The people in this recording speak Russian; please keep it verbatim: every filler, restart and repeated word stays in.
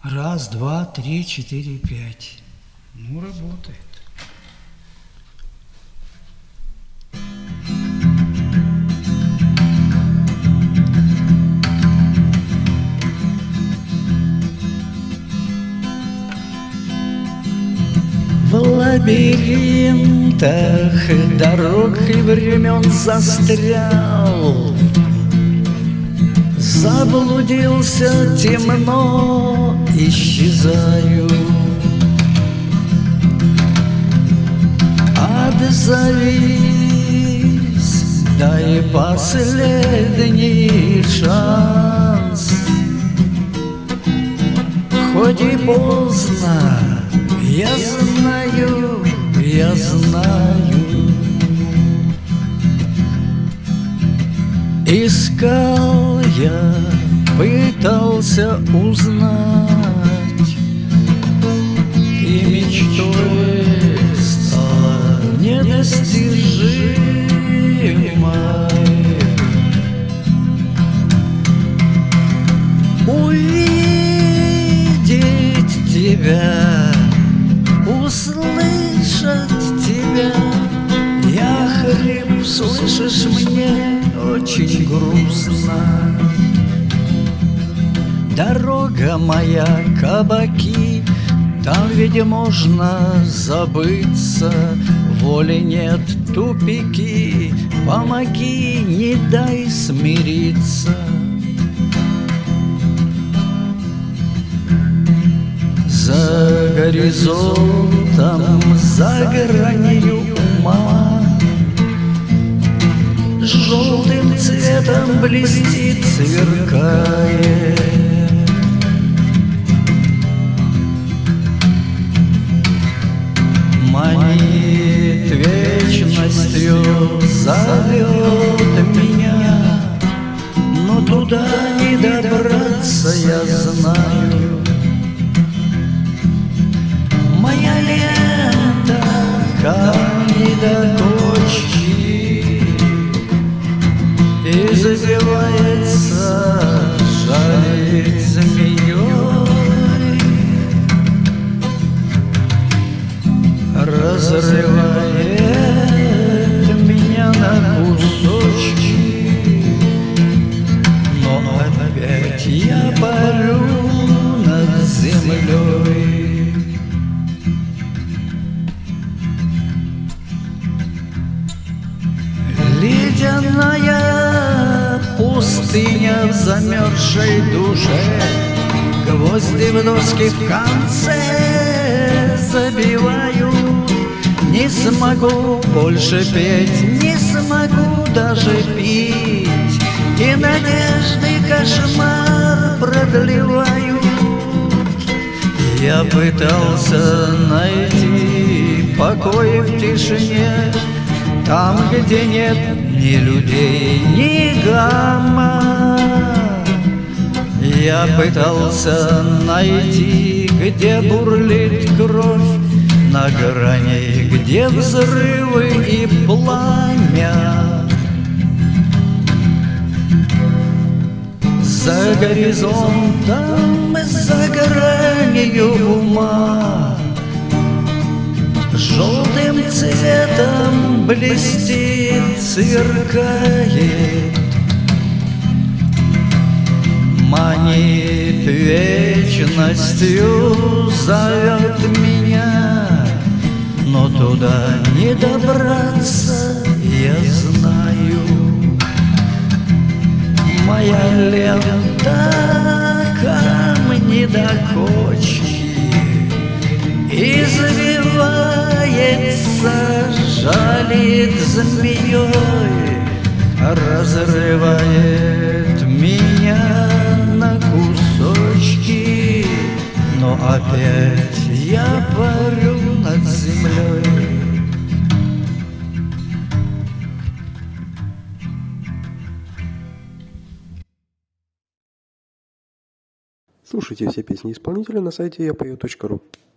Раз, два, три, четыре, пять. Ну, работает. В лабиринтах дорог и времен застрял, заблудился, темно исчезаю. Отзовись, дай последний шанс. Хоть и поздно, я знаю, я знаю. Искал я, пытался узнать, и мечтой стала недостижимой. Увидеть тебя, услышать тебя, я хрип, слышишь, мне очень грустно. Дорога моя, кабаки, там ведь можно забыться. Воли нет, тупики, помоги, не дай смириться. За горизонтом, за гранью ума желтым цветом блестит, сверкает. Манит вечностью, зовет меня, но туда не добраться, я знаю. Моя лента, камни до точки, и зазевается, жалит змеей, разрывает меня на кусочки, но опять я парю над землей. Ледяная пустыня в замерзшей душе, гвозди в доски в конце забиваю. Не смогу больше петь, не смогу даже пить, и надежды кошмар продлеваю. Я пытался найти покой в тишине, там, где нет ни людей, ни гамма. Я пытался найти, где бурлит кровь, на грани, где взрывы и пламя. За горизонтом, за гранью ума желтым цветом блестит, сверкает. Манит вечностью, зовет меня, но туда не добраться, я знаю. Моя лента, камни до кочки, извивается, жалит змеей, разрывает меня на кусочки, но опять я парю над землей. Слушайте все песни исполнителя на сайте я пою точка ру.